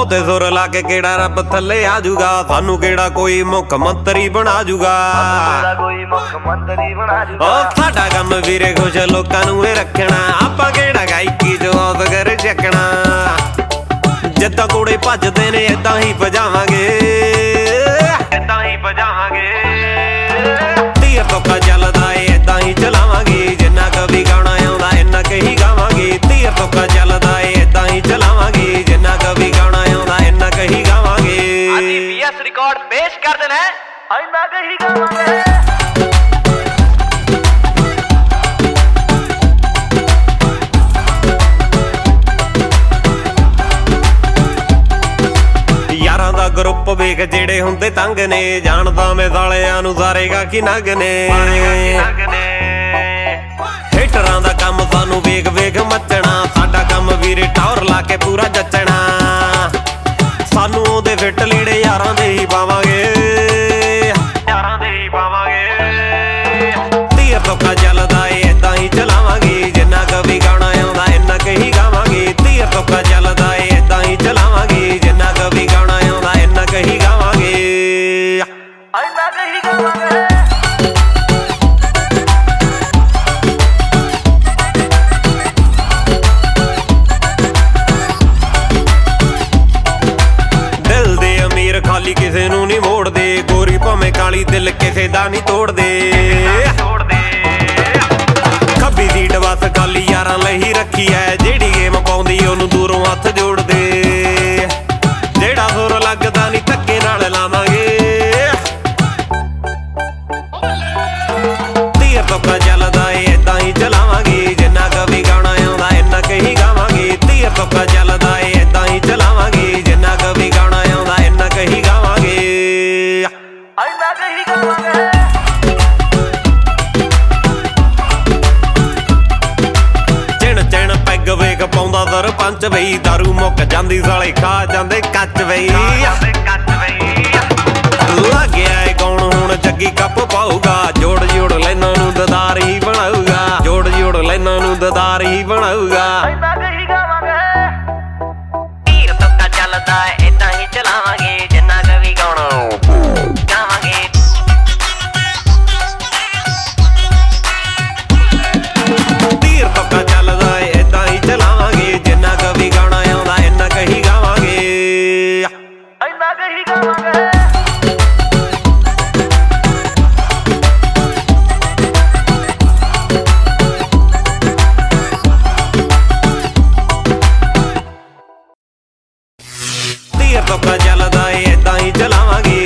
ਬਹੁਤੇ ਸੁਰ ਲਾ ਕੇ ਕਿਹੜਾ ਰੱਬ ਥੱਲੇ ਆ ਜੂਗਾ, ਸਾਨੂੰ ਕਿਹੜਾ ਕੋਈ ਮੁੱਖ ਮੰਤਰੀ ਬਣਾ ਜੂਗਾ। ਸਾਡਾ ਕੰਮ ਵੀਰੇ ਖੁਸ਼ ਲੋਕਾਂ ਨੂੰ ਇਹ ਰੱਖਣਾ, ਆਪਾਂ ਕਿਹੜਾ ਗਾਇਕੀ ਜੋ ਔਸਕਰ ਚੱਕਣਾ। ਜਿੱਦਾਂ ਕੋੜੇ ਭੱਜਦੇ ਨੇ ਏਦਾਂ ਹੀ ਭਜਾਵਾਂਗੇ, ਏਦਾਂ ਹੀ ਭਜਾਵਾਂਗੇ। ਤੀਰ ਤੋਕਾ ਚੱਲਦਾ ਏ ਏਦਾਂ ਹੀ ਚਲਾਵਾਂਗੇ, ਜਿੰਨਾ ਕਵੀ ਗਾਉਣਾ ਆਉਂਦਾ ਇੰਨਾ ਕਹੀ ਗਾਵਾਂਗੇ। ਤੀਰ ਤੋਕਾ ਚੱਲਦਾ ਏ ਏਦਾਂ ਹੀ ਚਲਾਵਾਂਗੇ, ਜਿੰਨਾ ਕਵੀ ਗਾਉਣਾ ਆਉਂਦਾ ਇੰਨਾ ਕਹੀ ਗਾਵਾਂਗੇ। ਅਸੀਂ ਪੀਐਸ ਰਿਕਾਰਡ ਪੇਸ਼ ਕਰ ਦੇਣਾ ਇੰਨਾ ਕਹੀ ਗਾਵਾਂਗੇ। ਗਰੁੱਪ ਵੇਖ ਜਿਹੜੇ ਹੁੰਦੇ ਤੰਗ ਨੇ, ਜਾਣਦਾ ਮੈਂ ਸਾਲਿਆਂ ਨੂੰ ਸਾਰੇ ਗਾਕੀ ਨੰਗ ਨੇ। ਹੇਟਰਾਂ ਦਾ ਕੰਮ ਸਾਨੂੰ ਵੇਖ ਵੇਖ ਮੱਚਣਾ, ਸਾਡਾ ਕੰਮ ਵੀਰੇ ਟੌਰ ਲਾ ਕੇ ਪੂਰਾ ਜੱਚਣਾ। ਸਾਨੂੰ ਉਹਦੇ ਫਿੱਟ ਲੀੜੇ ਯਾਰਾਂ ਦੇ ਹੀ ਪਾਵਾਂਗੇ, ਯਾਰਾਂ ਦੇ ਹੀ ਪਾਵਾਂਗੇ। ਤੀਰ ਤੋਕਾ ਚੱਲਦਾ ਏ ਏਦਾਂ ਹੀ ਚਲਾਵਾਂਗੇ, ਜਿੰਨਾ ਕਵੀ ਗਾਉਣਾ ਆਉਂਦਾ ਇੰਨਾ ਕਹੀ ਗਾਵਾਂਗੇ। ਤੀਰ ਤੋਕਾ ਚੱਲਦਾ ਏ ਏਦਾਂ ਹੀ ਚਲਾਵਾਂਗੇ, ਜਿੰਨਾ ਕਵੀ ਗਾਉਣਾ ਆਉਂਦਾ ਇੰਨਾ ਕਹੀ ਗਾਵਾਂਗੇ, ਇੰਨਾ ਕਹੀ ਗਾਵਾਂਗੇ। ਦਿਲ ਦੇ ਅਮੀਰ ਖਾਲੀ ਕਿਸੇ ਨੂੰ ਨਹੀਂ ਮੋੜਦੇ, ਗੋਰੀ ਭਾਵੇਂ ਕਾਲੀ ਦਿਲ ਕਿਸੇ ਦਾ ਨਹੀਂ ਤੋੜਦੇ। ਖੱਬੀ ਸੀਟ ਬਸ ਖਾਲੀ ਯਾਰਾਂ ਲਈ ਰੱਖੀ ਐ, ਜਿਹੜੀ ਗੇਮ ਪਾਉਂਦੀ ਉਹਨੂੰ ਦੂਰੋਂ ਹੱਥ ਜੋੜਦੇ। ਜਿਹੜਾ ਸੁਰ ਲੱਗਦਾ ਨਹੀਂ ਧੱਕੇ ਨਾਲ ਲਾਵਾਂਗੇ, ਤੀਰ ਤੋਕਾ ਚੱਲਦਾ ਏ ਏਦਾਂ ਹੀ ਚਲਾਵਾਂਗੇ, ਜਿੰਨਾ ਕਵੀ ਗਾਉਣਾ ਆਉਂਦਾ ਇੰਨਾ ਕਹੀ ਗਾਵਾਂਗੇ। ਤੀਰ ਤੋਕਾ ਚੱਲਦਾ ਏ ਏਦਾਂ ਹੀ ਚਲਾਵਾਂਗੇ, ਜਿੰਨਾ ਕਵੀ ਗਾਉਣਾ ਆਉਂਦਾ ਇੰਨਾ ਕਹੀ ਗਾਵਾਂਗੇ, ਇੰਨਾ ਕਹੀ ਗਾਵਾਂਗੇ। ਚਿਣ ਪੈਗ ਵੇਖ ਪਾਉਂਦਾ ਸਰਪੰਚ ਬਈ, ਦਾਰੂ ਮੁੱਕ ਜਾਂਦੀ ਸਾਲੇ ਖਾ ਜਾਂਦੇ ਕੱਚ ਬਈ। ਲੱਗਿਆ ਏ ਕੌਣ ਹੁਣ ਜੱਗੀ ਕੱਪ ਪਾਊਗਾ, ਜੋੜ ਜੋੜ ਲੈਨਾਂ ਨੂੰ ਦਦਾਰ ਹੀ ਬਣਾਊਗਾ, ਜੋੜ ਜੋੜ ਲੈਨਾਂ ਨੂੰ ਦਦਾਰ ਹੀ ਬਣਾਊਗਾ। ਇੰਨਾ ਕਹੀ ਗਾਵਾਂਗੇ। ਤੀਰ ਤੋਕਾ ਚੱਲਦਾ ਏਦਾਂ ਹੀ ਚਲਾਵਾਂਗੇ, ਜਿੰਨਾ ਕਵੀ ਗਾਉਣਾ ਗਾਵਾਂਗੇ। ਤੀਰ ਤੋਕਾ ਚੱਲਦਾ ਏ ਏਦਾਂ ਹੀ ਚਲਾਵਾਂਗੇ, ਜਿੰਨਾ ਕਵੀ ਗਾਉਣਾ ਆਉਂਦਾ ਇੰਨਾ ਕਹੀ ਗਾਵਾਂਗੇ, ਇੰਨਾ ਕਹੀ ਗਾਵਾਂਗੇ। ਤੀਰ ਤੋਕਾ ਚੱਲਦਾ ਏ ਏਦਾਂ ਹੀ ਚਲਾਵਾਂਗੇ,